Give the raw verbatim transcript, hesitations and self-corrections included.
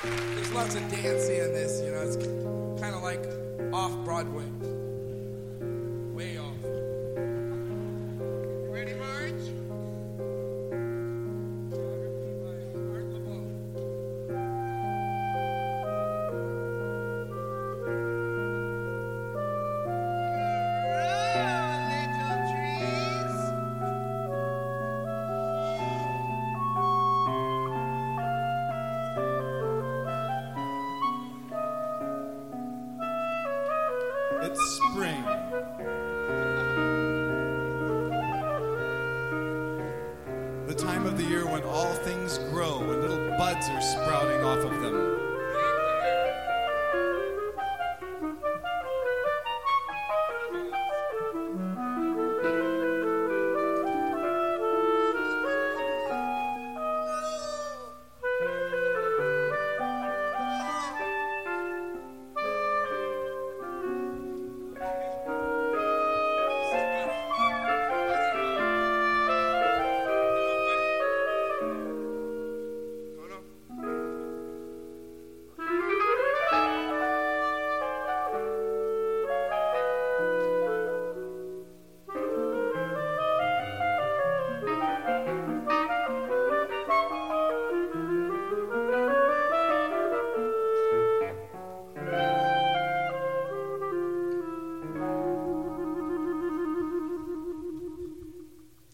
There's lots of dancing in this, you know. It's kind of like off Broadway. Way off. You ready, Marge? Art LeBeau. Little trees. It's spring. The time of the year when all things grow and little buds are